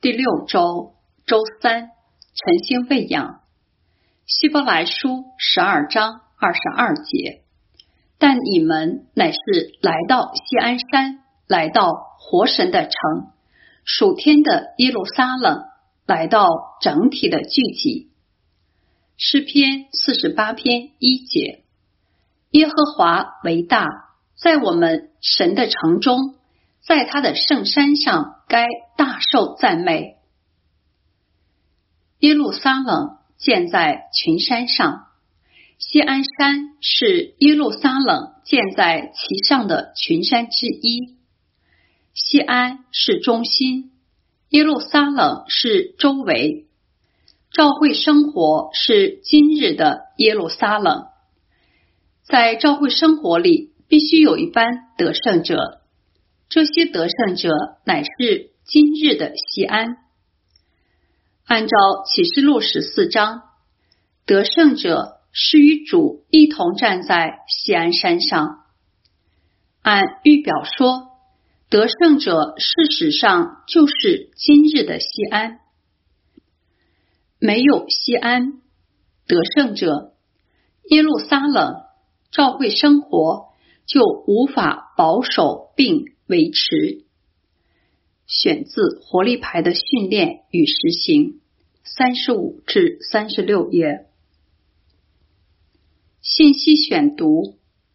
第6周周三，晨星喂养。希伯来书12章22节，但你们乃是来到锡安山，来到活神的城，属天的耶路撒冷，来到整体的聚集。诗篇48篇1节，耶和华为大，在我们神的城中，在他的圣山上该大受赞美。耶路撒冷建在群山上，锡安山是耶路撒冷建在其上的群山之一。锡安是中心，耶路撒冷是周围。教会生活是今日的耶路撒冷。在教会生活里，必须有一班得胜者，这些得胜者乃是今日的锡安。按照启示录14章，得胜者是与主一同站在锡安山上。按预表说，得胜者事实上就是今日的锡安。没有锡安，得胜者，耶路撒冷，教会生活就无法保守并维持。选自活力牌的训练与实行，35至36页。信息选读：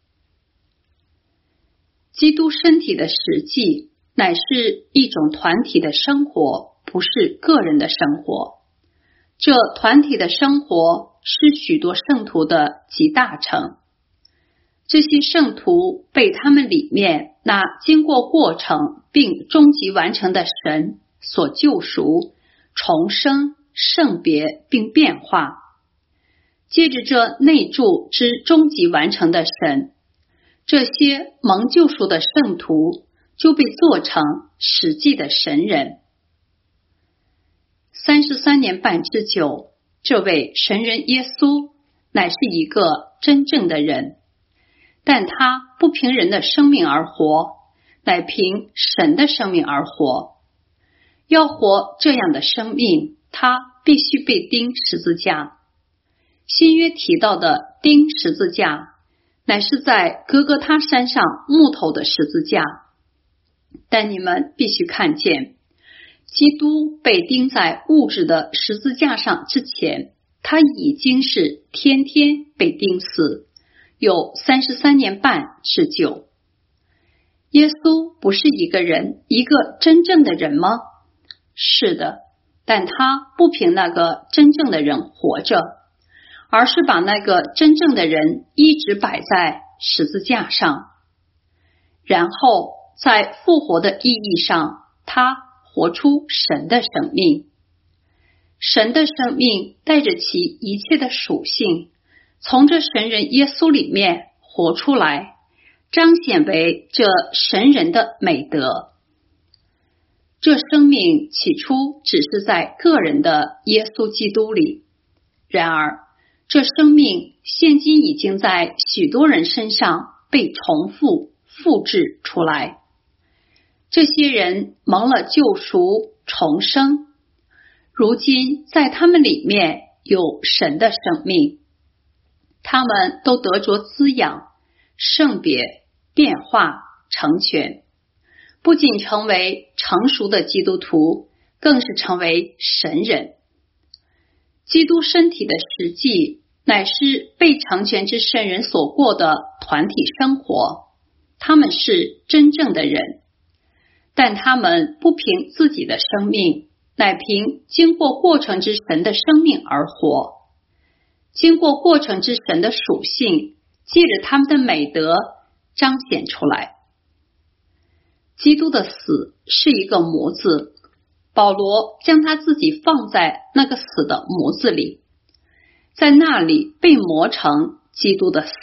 基督身体的实际乃是一种团体的生活，不是个人的生活。这团体的生活是许多圣徒的集大成。这些圣徒被他们里面那经过过程并终极完成的神所救赎、重生、圣别并变化。借着这内住之终极完成的神，这些蒙救赎的圣徒就被做成实际的神人。33年半之久，这位神人耶稣乃是一个真正的人，但他不凭人的生命而活，乃凭神的生命而活。要活这样的生命，他必须被钉十字架。新约提到的钉十字架，乃是在哥哥他山上木头的十字架。但你们必须看见，基督被钉在物质的十字架上之前，他已经是天天被钉死，有33年半之久。耶稣不是一个人，一个真正的人吗？是的，但他不凭那个真正的人活着，而是把那个真正的人一直摆在十字架上。然后在复活的意义上，他活出神的生命。神的生命带着其一切的属性，从这神人耶稣里面活出来，彰显为这神人的美德。这生命起初只是在个人的耶稣基督里，然而这生命现今已经在许多人身上被重复复制出来。这些人蒙了救赎、重生，如今在他们里面有神的生命，他们都得着滋养、圣别、变化、成全，不仅成为成熟的基督徒，更是成为神人。基督身体的实际乃是被成全之圣人所过的团体生活，他们是真正的人，但他们不凭自己的生命，乃凭经过过程之神的生命而活。经过过程之神的属性，借着他们的美德彰显出来。基督的死是一个模子，保罗将他自己放在那个死的模子里，在那里被磨成基督的死。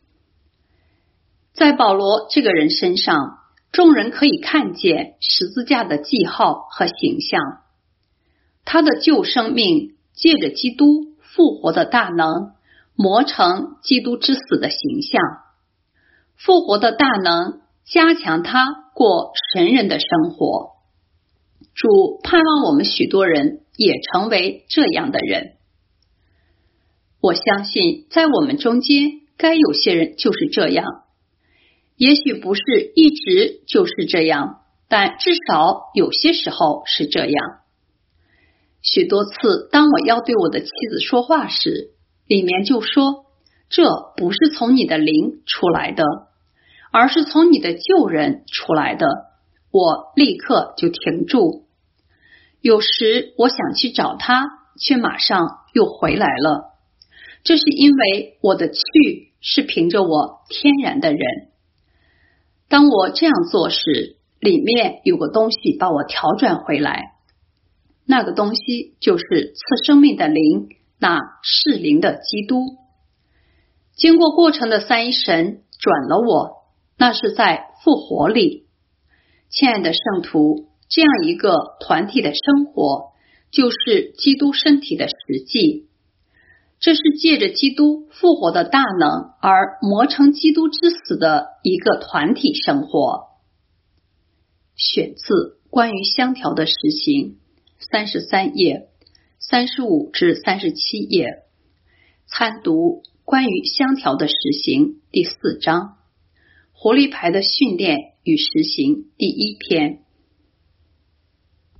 在保罗这个人身上，众人可以看见十字架的记号和形象。他的旧生命借着基督复活的大能，磨成基督之死的形象。复活的大能加强他过神人的生活。 主盼望我们许多人也成为这样的人。我相信在我们中间该有些人就是这样，也许不是一直就是这样，但至少有些时候是这样。许多次当我要对我的妻子说话时，里面就说，这不是从你的灵出来的，而是从你的旧人出来的，我立刻就停住。有时我想去找他，却马上又回来了。这是因为我的去是凭着我天然的人。当我这样做时，里面有个东西把我调转回来，那个东西就是赐生命的灵，那是灵的基督。经过过程的三一神转了我，那是在复活里。亲爱的圣徒，这样一个团体的生活，就是基督身体的实际。这是借着基督复活的大能而磨成基督之死的一个团体生活。选自关于香条的实行，33页，35至37页。参读关于香条的实行第4章，活力牌的训练与实行第1篇。